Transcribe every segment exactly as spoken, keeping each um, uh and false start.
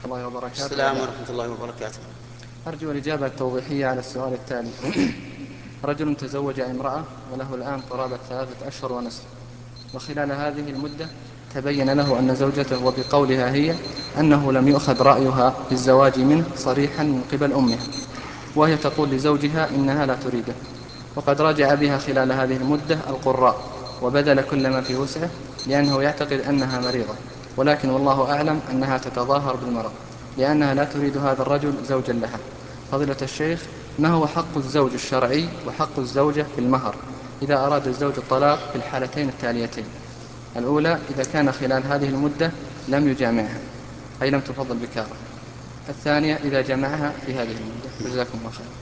الله وبركاته. السلام ورحمة الله وبركاته. أرجو الإجابة التوضيحية على السؤال التالي. رجل تزوج امرأة وله الآن قرابة ثلاثة أشهر ونصف، وخلال هذه المدة تبين له أن زوجته، وبقولها هي أنه لم يؤخذ رأيها في الزواج منه صريحا من قبل أمها، وهي تقول لزوجها إنها لا تريده، وقد راجع بها خلال هذه المدة القراء وبذل كل ما في وسعه لأنه يعتقد أنها مريضة، ولكن والله أعلم أنها تتظاهر بالمرض لأنها لا تريد هذا الرجل زوجا لها. فضيلة الشيخ، ما هو حق الزوج الشرعي وحق الزوجة في المهر إذا أراد الزوج الطلاق في الحالتين التاليتين؟ الأولى إذا كان خلال هذه المدة لم يجامعها، أي لم تفضل بكارة. الثانية إذا جمعها في هذه المدة. جزاكم الله خير.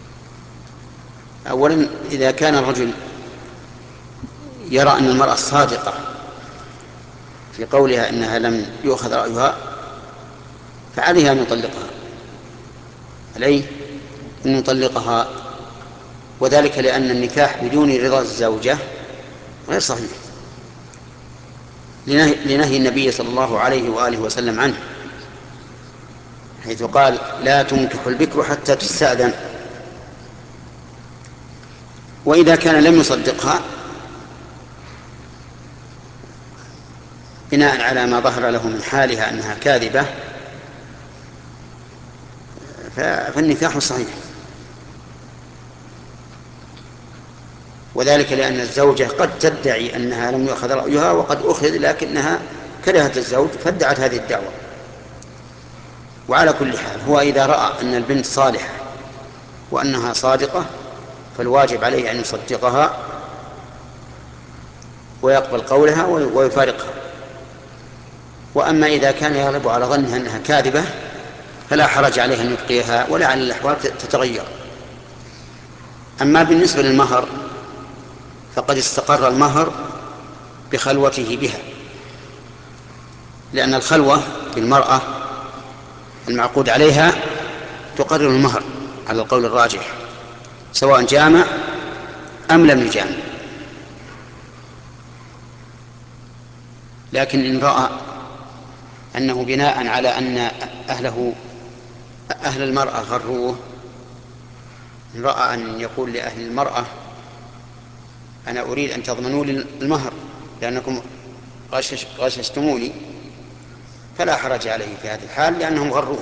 أولا، إذا كان الرجل يرى أن المرأة صادقة في قولها إنها لم يؤخذ رأيها فعليه أن يطلقها، عليه أن يطلقها، وذلك لأن النكاح بدون رضا الزوجة غير صحيح، لنهي, لنهي النبي صلى الله عليه وآله وسلم عنه، حيث قال: لا تنكح البكر حتى تستأذن. وإذا كان لم يصدقها بناء على ما ظهر له من حالها أنها كاذبة فالنكاح صحيح، وذلك لأن الزوجة قد تدعي أنها لم يؤخذ رأيها وقد أخذ، لكنها كرهت الزوج فادعت هذه الدعوة. وعلى كل حال، هو إذا رأى أن البنت صالحة وأنها صادقة فالواجب عليه أن يصدقها ويقبل قولها ويفارقها. وأما إذا كان يغلب على ظنها أنها كاذبة فلا حرج عليه أن يبقيها، ولعل الأحوال تتغير. أما بالنسبة للمهر فقد استقر المهر بخلوته بها، لأن الخلوة بالمرأة المعقود عليها تقرر المهر على القول الراجح، سواء جامع أم لم يجامع. لكن إن رأى أنه بناء على أن أهله أهل المرأة غروه، إن رأى أن يقول لأهل المرأة: أنا أريد أن تضمنوا لي المهر لأنكم غشش غششتموني، فلا حرج عليه في هذه الحال، لأنهم غروه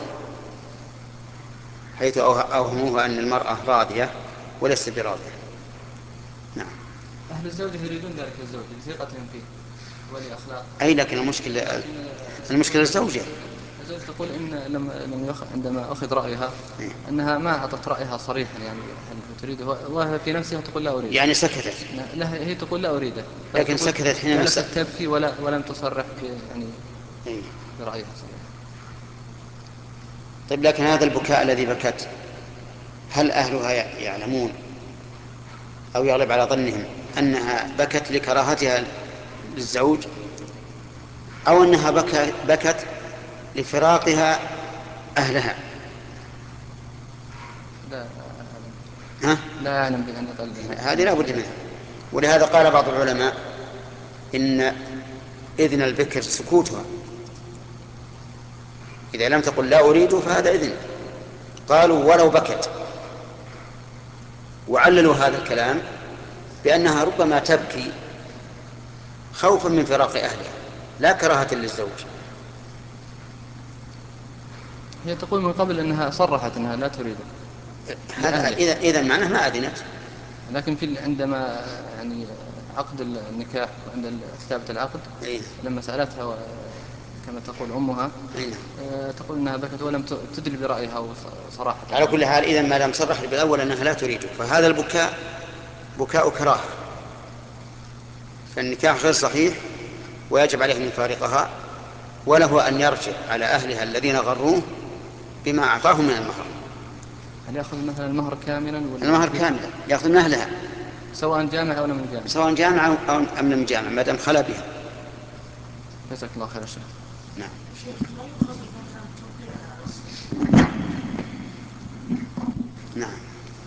حيث أوهموه أن المرأة راضية وليس براضية. نعم. أهل الزوجة يريدون ذلك الزوج لثقتهم فيه ولأخلاقه. أي لكن المشكلة المشكلة الزوجة. الزوجة تقول إن لم لم يخ... عندما أخذ رأيها إيه؟ أنها ما أعطت رأيها صريحا، يعني هل تريده، وهي في نفسها تقول لا أريده. يعني سكتت. لا، هي تقول لا أريده، لكن تقول سكتت حينما جلست س... تبكي ولا ولم تصرح ب... يعني إيه؟ برأيها صريحا. طيب، لكن هذا البكاء الذي بكت هل أهلها يعلمون أو يغلب على ظنهم أنها بكت لكراهتها للزوج، أو أنها بكت, بكت لفراقها أهلها؟ لا أعلم. ها؟ لا أعلم بأن قلبها. هذه لا بد منها. ولهذا قال بعض العلماء إن إذن البكر سكوتها، إذا لم تقل لا أريد فهذا إذن. قالوا ولو بكت، وعللوا هذا الكلام بأنها ربما تبكي خوفا من فراق أهلها لا كراهة للزوج. هي تقول من قبل أنها صرحت أنها لا تريده هذا لأهله، إذا إذا معناه ما أذنت. لكن في عندما يعني عقد النكاح وعند كتابة العقد أين؟ لما سألتها و- كما تقول أمها، أين؟ آه، تقول أنها بكت ولم ت- تدري برأيها صراحة. على كل حال، إذا ما دام صرح بالأول أنها لا تريده فهذا البكاء بكاء كراهة، فالنكاح غير صحيح ويجب عليه أن يفارقها، وله أن يرجع على أهلها الذين غروه بما أعطاه من المهر. هل يأخذ مثلا المهر كاملا ولا المهر كاملا يأخذ من أهلها، سواء جامع أو لم يجامع؟ سواء جامع أو أم لم يجامع، ما دام خلا بها. جزاك الله خير يا شيخ. نعم. شيخ، لا يؤخذ مثلا توقيعها على الصحيح. نعم.